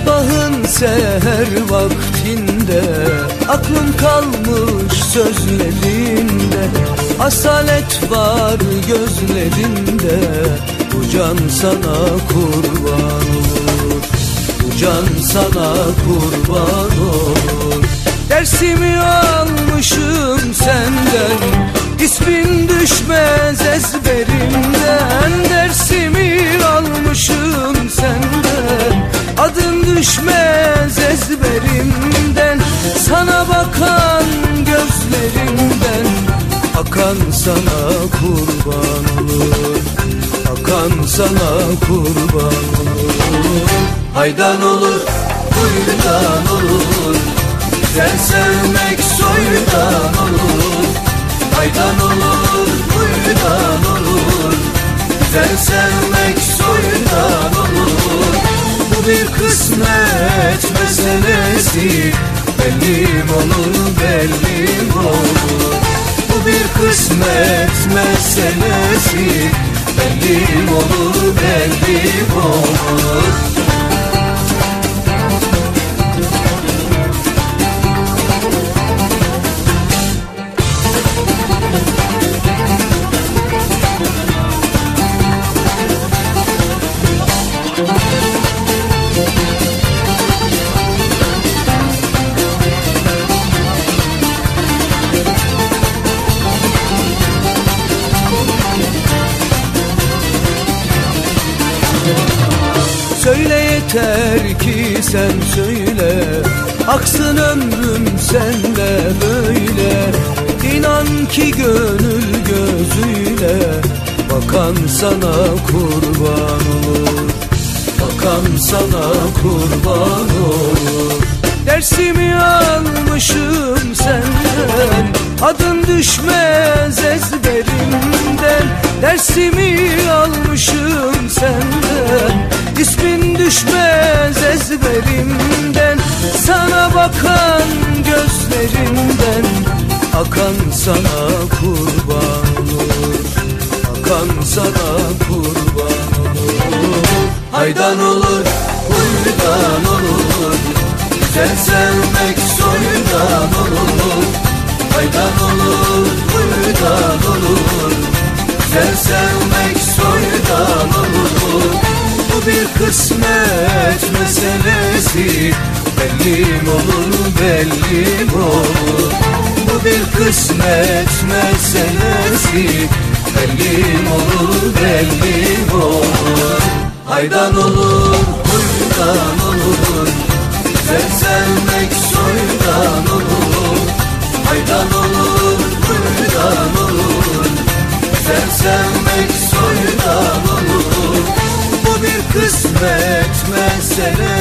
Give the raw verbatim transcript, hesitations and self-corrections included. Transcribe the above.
Sabahın seher vaktinde aklım kalmış sözlerinde, asalet var gözlerinde. Bu can sana kurban olur, bu can sana kurban olur. Dersimi almışım senden, ismin düşmez ezberimden. Dersimi almışım senden, adın düşmez ezberimden. Sana bakan gözlerimden akan sana kurban olur, akan sana kurban olur. Haydan olur, huydan olur, güzel sevmek soydan olur. Haydan olur, huydan olur, güzel sevmek soydan olur. Bu bir kısmet meselesi, bellim olur, bellim olur. Bu bir kısmet meselesi, bellim olur, bellim olur. Söyle yeter ki sen söyle, aksın ömrüm senle böyle. İnan ki gönül gözüyle bakan sana kurban olur, bakan sana kurban olur. Dersimi almışım senden, adın düşmez ezberimden. Dersimi almışım senden, ismin düşmez ezberimden. Sana bakan gözlerimden akan sana kurban olur, akan sana kurban olur. Haydan olur, huydan olur, güzel sevmek soydan olur. Haydan olur, huydan olur, güzel sevmek soydan olur. Bu bir kısmet meselesi, bellim olur, bellim olur. Bu bir kısmet meselesi, bellim olur, bellim olur. Haydan olur, huydan olur, güzel sevmek soydan olur. Haydan olur, huydan olur, güzel sevmek soydan olur. Bu bir kısmet mesele.